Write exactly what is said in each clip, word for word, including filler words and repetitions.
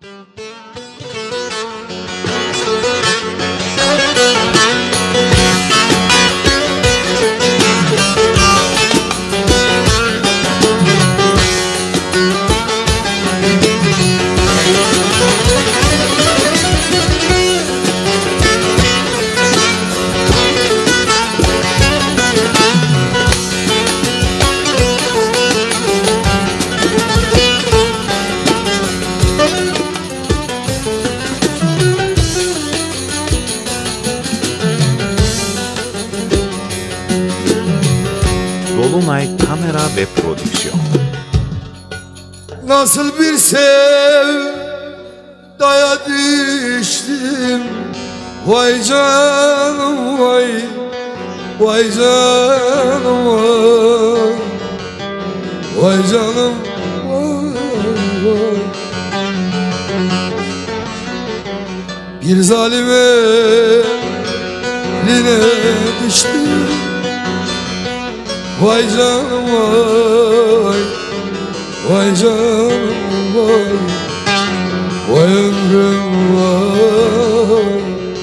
Dolunay Kamera ve Prodüksiyon. Nasıl bir sevdaya düştüm, vay canım vay, vay canım vay, vay canım vay, vay. Bir zalim eline düştüm, vay canım vay, vay canım vay, vay ömrüm vay.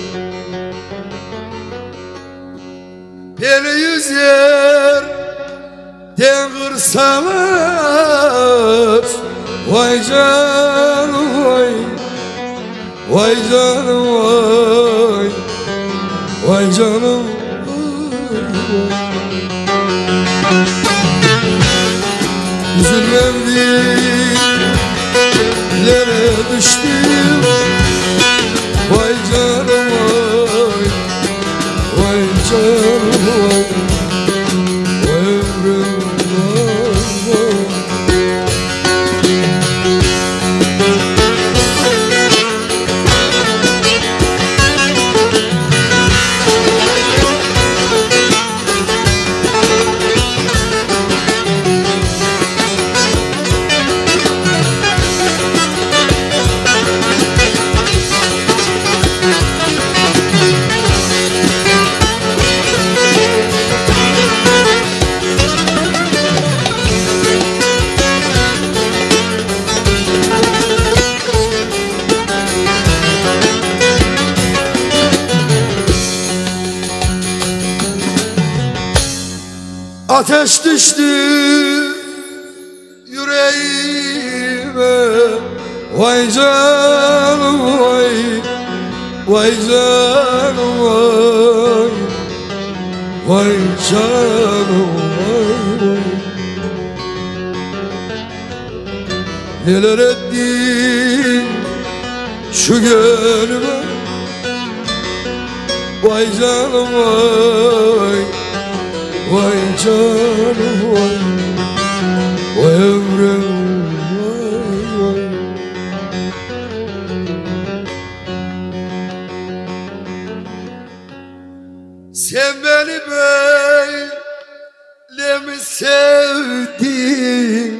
Beni yüz yerden kırsalar, vay canım vay, vay canım vay, vay canım vay, vay. Üzülmem dillere düştüm, vay canım vay, vay canım vay, vay ömrüm vay, vay. Ateş düştü yüreğime, vay canım vay, vay canım vay, vay canım vay, vay. Neler ettin şu gönlüme, vay canım vay, vay canım vay, vay ömrüm vay, vay. Sen beni böyle mi sevdin?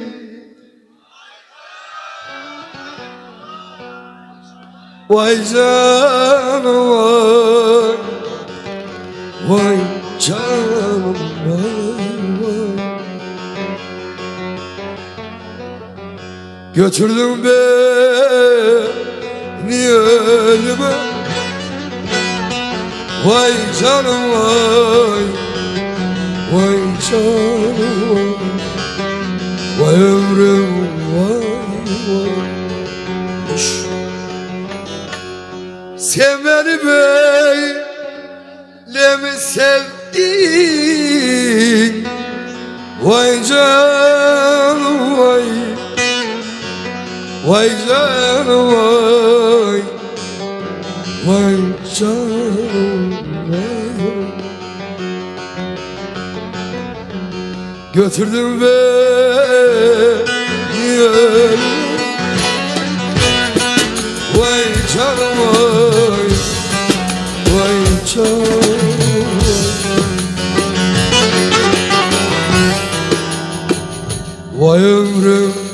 Vay canım vay, vay canım vay, vay. Götürdün beni ölüme, vay canım vay, vay canım vay, vay ömrüm vay, vay. Sen beni böyle mi sevdin? Vay canım vay, vay canım vay, vay canım vay. Götürdün beni ölüme, vay canım vay, vay canım vay, vay ömrüm